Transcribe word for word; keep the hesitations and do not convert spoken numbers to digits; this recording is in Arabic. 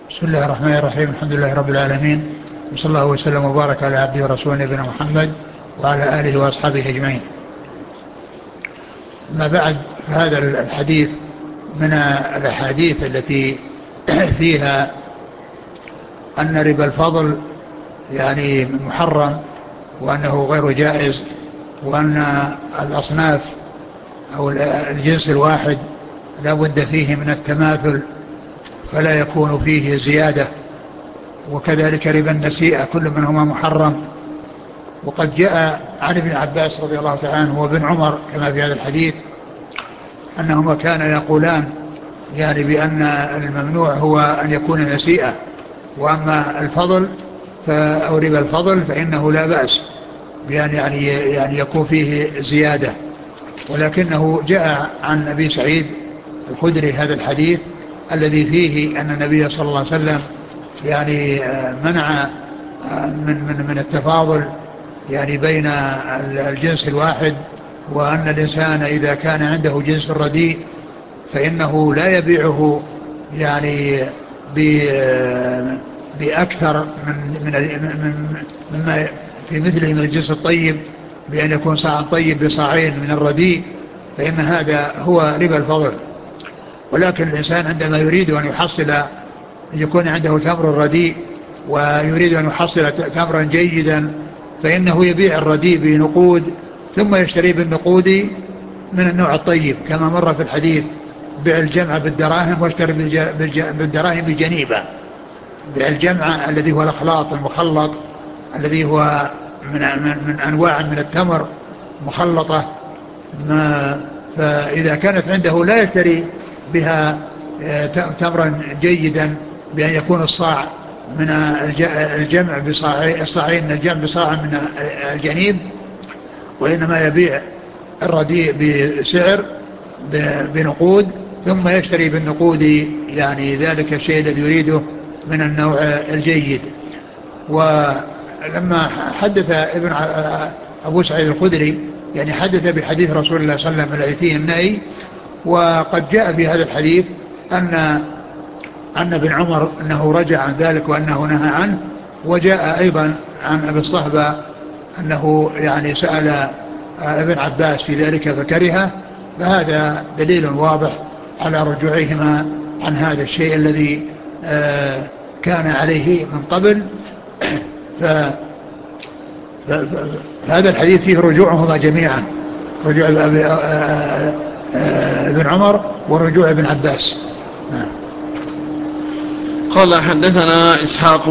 بسم الله الرحمن الرحيم. الحمد لله رب العالمين، وصلى الله وسلم وبارك على عبده ورسوله نبينا محمد وعلى آله وأصحابه أجمعين. ما بعد، هذا الحديث من الأحاديث التي فيها أن ربا الفضل يعني محرم، وأنه غير جائز، وأن الأصناف أو الجنس الواحد لا بد فيه من التماثل فلا يكون فيه زيادة، وكذلك ربا النسيئة كل منهما محرم. وقد جاء عن ابن عباس رضي الله تعالى عنه وابن عمر كما في هذا الحديث أنهما كان يقولان يعني بأن الممنوع هو أن يكون نسيئة، وأما الفضل أو ربا الفضل فإنه لا بأس بأن يعني يعني يكون فيه زيادة. ولكنه جاء عن أبي سعيد الخدري هذا الحديث الذي فيه أن النبي صلى الله عليه وسلم يعني منع من من من التفاضل يعني بين الجنس الواحد، وأن الإنسان إذا كان عنده جنس رديء فإنه لا يبيعه يعني بأكثر من من مما في مثله من الجنس الطيب، بأن يكون صاعا طيب بصاعين من الرديء، فإن هذا هو ربا الفضل. ولكن الإنسان عندما يريد أن يحصل يكون عنده تمر رديء ويريد أن يحصل تمرا جيدا، فإنه يبيع الرديء بنقود ثم يشتري بالنقود من النوع الطيب، كما مر في الحديث: بيع الجمع بالدراهم واشتري بالدراهم بجنيبة. بيع الجمع الذي هو الأخلاط المخلط الذي هو من, من, من أنواع من التمر مخلطة، ما فإذا كانت عنده لا يشتري بها تمرا جيدا بأن يكون الصاع من الجمع بصاعين من الجمع بصاع من الجنيب، وإنما يبيع الرديء بسعر بنقود ثم يشتري بالنقود يعني ذلك الشيء الذي يريده من النوع الجيد. ولما حدث ابن أبو سعيد الخدري يعني حدث بحديث رسول الله صلى الله عليه وسلم الذي فيه النهي، وقد جاء في هذا الحديث أن أن ابن عمر أنه رجع عن ذلك وأنه نهى عنه، وجاء أيضا عن أبي الصهبة أنه يعني سأل ابن عباس في ذلك فكرهه، فهذا دليل واضح على رجوعهما عن هذا الشيء الذي كان عليه من قبل. فهذا الحديث فيه رجوعهما جميعا، رجوع ابن عمر ورجوع ابن عباس. قال: حدثنا إسحاق